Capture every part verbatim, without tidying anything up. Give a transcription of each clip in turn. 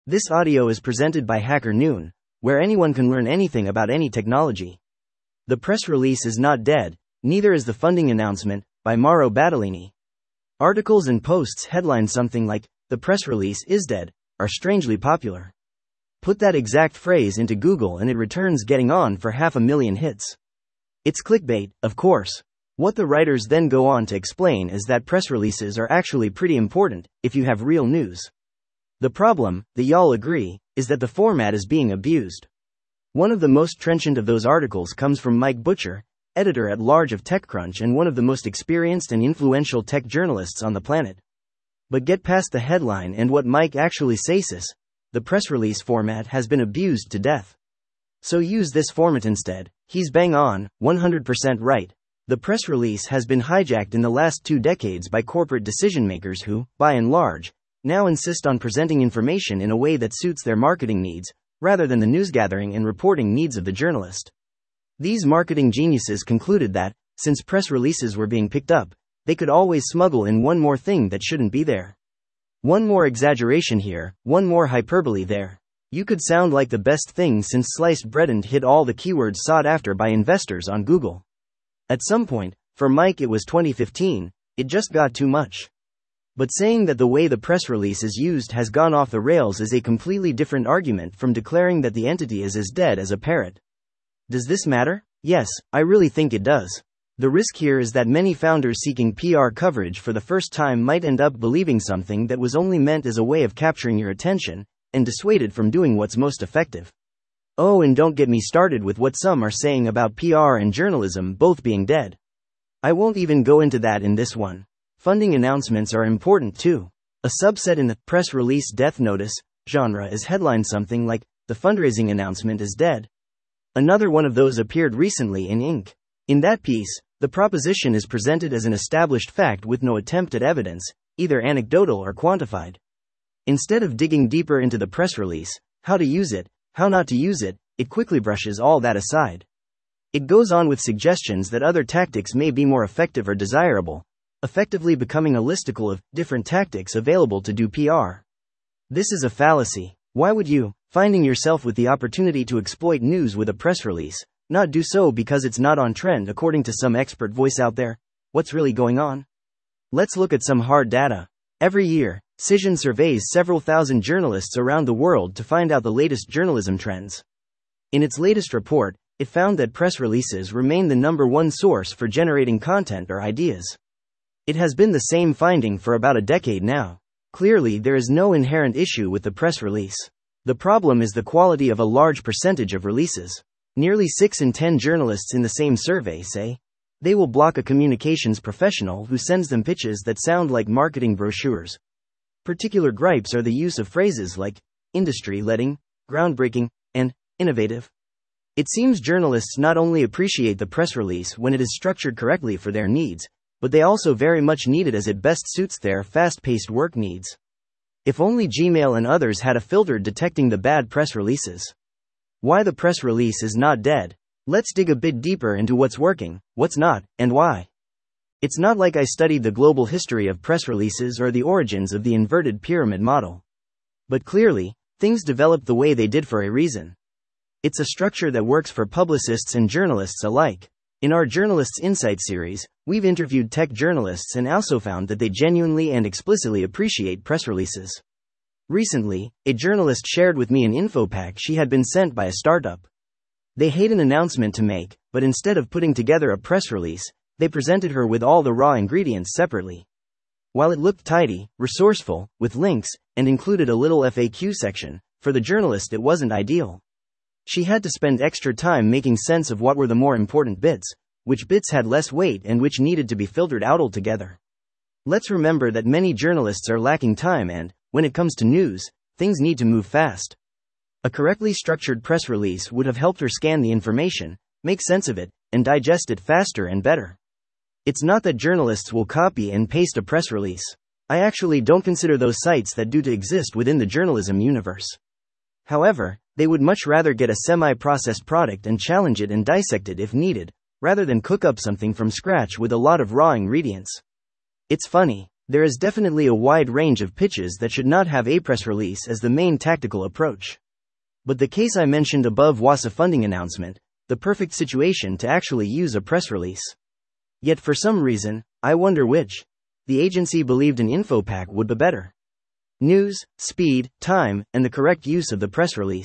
This audio is presented by Hacker Noon, where anyone can learn anything about any technology. The press release is not dead, neither is the funding announcement, by Mauro Battaglini. Articles and posts headline something like, "The press release is dead," are strangely popular. Put that exact phrase into Google and it returns getting on for half a million hits. It's clickbait, of course. What the writers then go on to explain is that press releases are actually pretty important, if you have real news. The problem, that y'all agree, is that the format is being abused. One of the most trenchant of those articles comes from Mike Butcher, editor-at-large of TechCrunch and one of the most experienced and influential tech journalists on the planet. But get past the headline and what Mike actually says: the press release format has been abused to death. So use this format instead. He's bang on, one hundred percent right. The press release has been hijacked in the last two decades by corporate decision-makers who, by and large, now insist on presenting information in a way that suits their marketing needs, rather than the newsgathering and reporting needs of the journalist. These marketing geniuses concluded that, since press releases were being picked up, they could always smuggle in one more thing that shouldn't be there. One more exaggeration here, one more hyperbole there. You could sound like the best thing since sliced bread and hit all the keywords sought after by investors on Google. At some point, for Mike it was twenty fifteen, it just got too much. But saying that the way the press release is used has gone off the rails is a completely different argument from declaring that the entity is as dead as a parrot. Does this matter? Yes, I really think it does. The risk here is that many founders seeking P R coverage for the first time might end up believing something that was only meant as a way of capturing your attention, and dissuaded from doing what's most effective. Oh, and don't get me started with what some are saying about P R and journalism both being dead. I won't even go into that in this one. Funding announcements are important too. A subset in the press release death notice genre is headlined something like, "The fundraising announcement is dead." Another one of those appeared recently in Inc. In that piece, the proposition is presented as an established fact with no attempt at evidence, either anecdotal or quantified. Instead of digging deeper into the press release, how to use it, how not to use it, it quickly brushes all that aside. It goes on with suggestions that other tactics may be more effective or desirable, effectively becoming a listicle of different tactics available to do P R. This is a fallacy. Why would you, finding yourself with the opportunity to exploit news with a press release, not do so because it's not on trend according to some expert voice out there? What's really going on? Let's look at some hard data. Every year, Cision surveys several thousand journalists around the world to find out the latest journalism trends. In its latest report, it found that press releases remain the number one source for generating content or ideas. It has been the same finding for about a decade now. Clearly, there is no inherent issue with the press release. The problem is the quality of a large percentage of releases. Nearly six in ten journalists in the same survey say they will block a communications professional who sends them pitches that sound like marketing brochures. Particular gripes are the use of phrases like industry-leading, groundbreaking, and innovative. It seems journalists not only appreciate the press release when it is structured correctly for their needs, but they also very much need it as it best suits their fast-paced work needs. If only Gmail and others had a filter detecting the bad press releases. Why the press release is not dead? Let's dig a bit deeper into what's working, what's not, and why. It's not like I studied the global history of press releases or the origins of the inverted pyramid model. But clearly, things developed the way they did for a reason. It's a structure that works for publicists and journalists alike. In our Journalists Insight series, we've interviewed tech journalists and also found that they genuinely and explicitly appreciate press releases. Recently, a journalist shared with me an info pack she had been sent by a startup. They had an announcement to make, but instead of putting together a press release, they presented her with all the raw ingredients separately. While it looked tidy, resourceful, with links, and included a little F A Q section, for the journalist it wasn't ideal. She had to spend extra time making sense of what were the more important bits, which bits had less weight and which needed to be filtered out altogether. Let's remember that many journalists are lacking time and, when it comes to news, things need to move fast. A correctly structured press release would have helped her scan the information, make sense of it, and digest it faster and better. It's not that journalists will copy and paste a press release. I actually don't consider those sites that do to exist within the journalism universe. However, they would much rather get a semi-processed product and challenge it and dissect it if needed, rather than cook up something from scratch with a lot of raw ingredients. It's funny. There is definitely a wide range of pitches that should not have a press release as the main tactical approach. But the case I mentioned above was a funding announcement, the perfect situation to actually use a press release. Yet for some reason, I wonder which. The agency believed an infopack would be better. News, speed, time, and the correct use of the press release.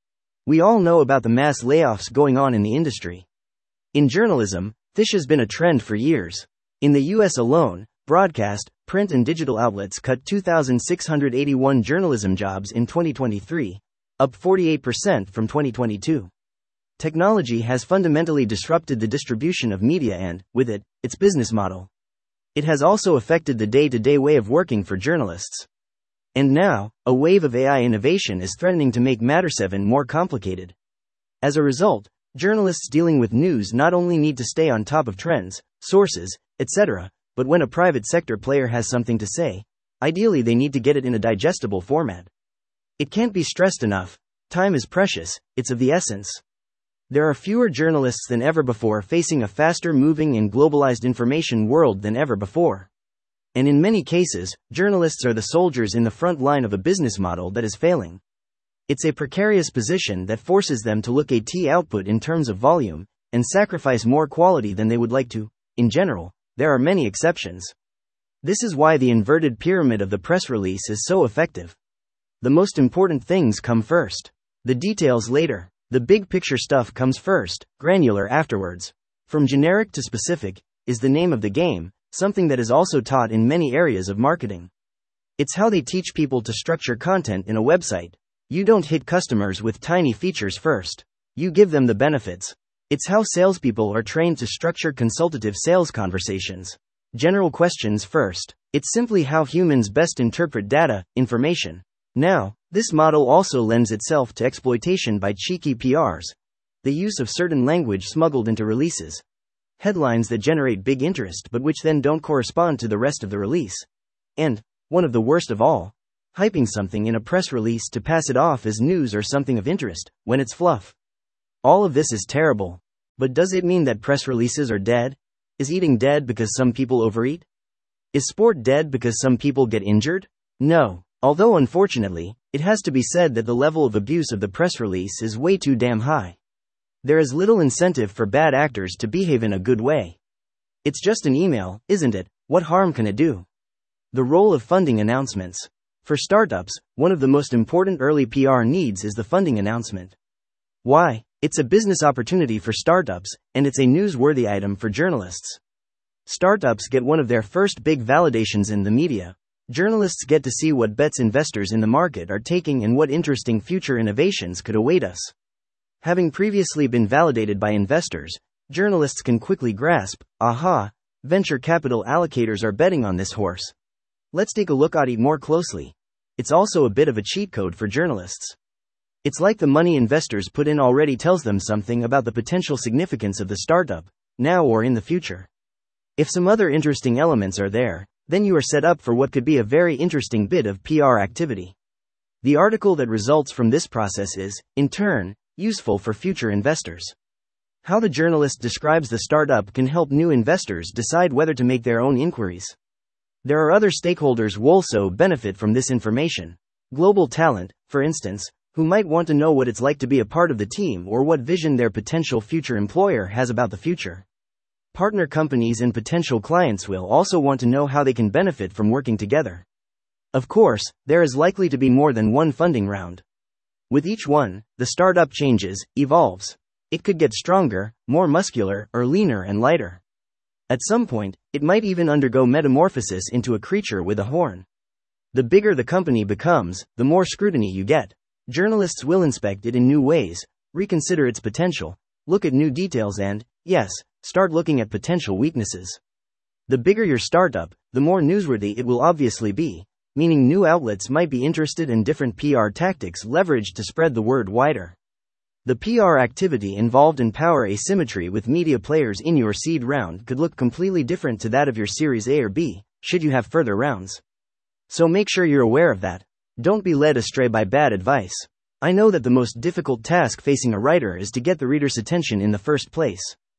We all know about the mass layoffs going on in the industry. In journalism, this has been a trend for years. In the U S alone, broadcast, print and digital outlets cut two thousand six hundred eighty-one journalism jobs in twenty twenty-three, up forty-eight percent from twenty twenty-two. Technology has fundamentally disrupted the distribution of media and, with it, its business model. It has also affected the day-to-day way of working for journalists. And now, a wave of A I innovation is threatening to make matters even more complicated. As a result, journalists dealing with news not only need to stay on top of trends, sources, et cetera, but when a private sector player has something to say, ideally they need to get it in a digestible format. It can't be stressed enough. Time is precious, it's of the essence. There are fewer journalists than ever before facing a faster moving and globalized information world than ever before. And in many cases, journalists are the soldiers in the front line of a business model that is failing. It's a precarious position that forces them to look at output in terms of volume, and sacrifice more quality than they would like to. In general, there are many exceptions. This is why the inverted pyramid of the press release is so effective. The most important things come first. The details later. The big picture stuff comes first, granular afterwards. From generic to specific is the name of the game, something that is also taught in many areas of marketing. It's how they teach people to structure content in a website. You don't hit customers with tiny features first. You give them the benefits. It's how salespeople are trained to structure consultative sales conversations. General questions first. It's simply how humans best interpret data, information. Now, this model also lends itself to exploitation by cheeky P Rs. The use of certain language smuggled into releases. Headlines that generate big interest but which then don't correspond to the rest of the release. And, one of the worst of all, hyping something in a press release to pass it off as news or something of interest, when it's fluff. All of this is terrible. But does it mean that press releases are dead? Is eating dead because some people overeat? Is sport dead because some people get injured? No. Although unfortunately, it has to be said that the level of abuse of the press release is way too damn high. There is little incentive for bad actors to behave in a good way. It's just an email, isn't it? What harm can it do? The role of funding announcements. For startups, one of the most important early P R needs is the funding announcement. Why? It's a business opportunity for startups, and it's a newsworthy item for journalists. Startups get one of their first big validations in the media. Journalists get to see what bets investors in the market are taking and what interesting future innovations could await us. Having previously been validated by investors, journalists can quickly grasp, aha, venture capital allocators are betting on this horse. Let's take a look at it more closely. It's also a bit of a cheat code for journalists. It's like the money investors put in already tells them something about the potential significance of the startup, now or in the future. If some other interesting elements are there, then you are set up for what could be a very interesting bit of P R activity. The article that results from this process is, in turn, useful for future investors. How the journalist describes the startup can help new investors decide whether to make their own inquiries. There are other stakeholders who also benefit from this information. Global talent, for instance, who might want to know what it's like to be a part of the team or what vision their potential future employer has about the future. Partner companies and potential clients will also want to know how they can benefit from working together. Of course, there is likely to be more than one funding round. With each one, the startup changes, evolves. It could get stronger, more muscular, or leaner and lighter. At some point, it might even undergo metamorphosis into a creature with a horn. The bigger the company becomes, the more scrutiny you get. Journalists will inspect it in new ways, reconsider its potential, look at new details and, yes, start looking at potential weaknesses. The bigger your startup, the more newsworthy it will obviously be, meaning new outlets might be interested in different P R tactics leveraged to spread the word wider. The P R activity involved in power asymmetry with media players in your seed round could look completely different to that of your Series A or B, should you have further rounds. So make sure you're aware of that. Don't be led astray by bad advice. I know that the most difficult task facing a writer is to get the reader's attention in the first place.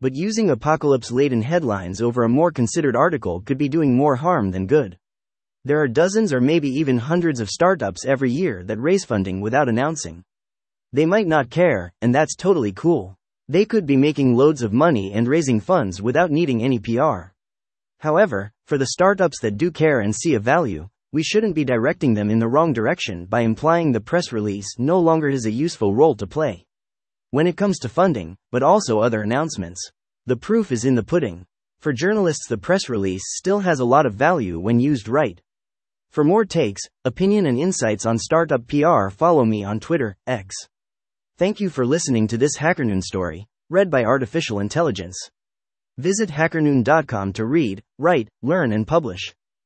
But using apocalypse-laden headlines over a more considered article could be doing more harm than good. There are dozens or maybe even hundreds of startups every year that raise funding without announcing. They might not care, and that's totally cool. They could be making loads of money and raising funds without needing any P R. However, for the startups that do care and see a value, we shouldn't be directing them in the wrong direction by implying the press release no longer has a useful role to play when it comes to funding, but also other announcements. The proof is in the pudding. For journalists, the press release still has a lot of value when used right. For more takes, opinion, and insights on startup P R, follow me on Twitter, X. Thank you for listening to this HackerNoon story, read by Artificial Intelligence. Visit hackernoon dot com to read, write, learn, and publish.